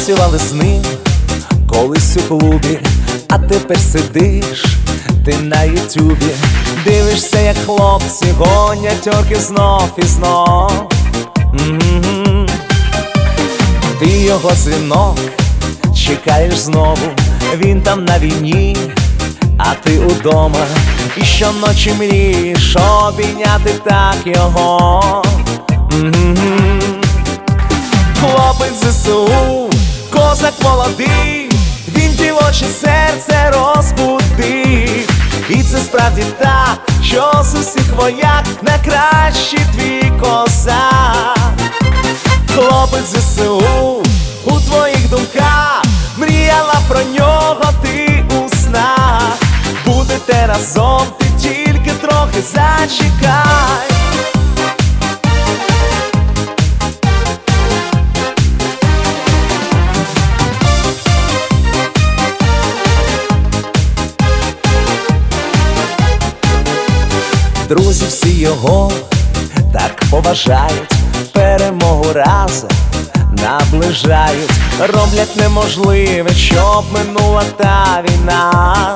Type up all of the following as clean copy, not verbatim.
танцювали з ним колись у клубі, а тепер сидиш ти на ютюбі. Дивишся, як хлопці гонять орки знов і знов. Ти його дзвінок чекаєш знову, він там на війні, а ти удома. І щоночі мрієш обійняти так його. Хлопець ЗСУ, козак молодий, він дівоче серце розбудив. І це справді так, що з усіх вояк найкращий твій козак. Хлопець ЗСУ, у твоїх думках мріяла про нього ти у снах. Будете разом, ти тільки трохи зачекай. Друзі всі його так поважають, перемогу разом наближають, роблять неможливе, щоб минула та війна.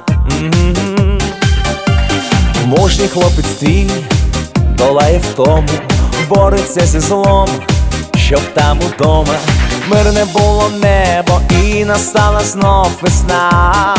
Мужній хлопець твій долає втому, бореться зі злом, щоб там удома мирне було небо і настала знов весна.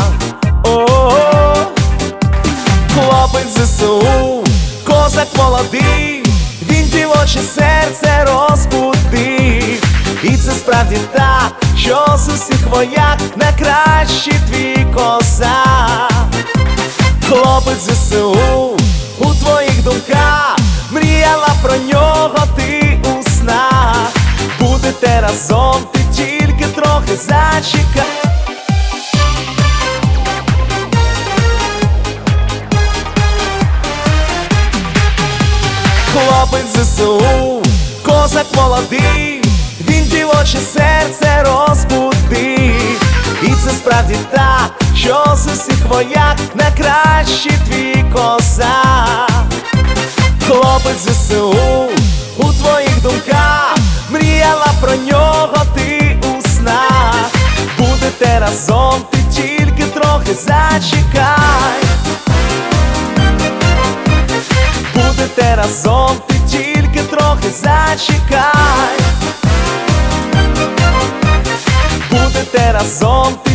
Хлопець ЗСУ, козак молодий, він дівоче серце розбудив. І це справді так, що з усіх вояк найкращий твій козак. Хлопець ЗСУ, у твоїх думках мріяла про нього ти у снах. Будете разом, ти тільки трохи зачекай. Хлопець ЗСУ, козак молодий, він дівоче серце розбудив. І це справді так, що з усіх вояк найкращий твій козак. Хлопець ЗСУ, у твоїх думках мріяла про нього ти у снах. Будете разом, ти тільки трохи зачекай. Будете разом, ти тільки трохи зачекай. Будете разом.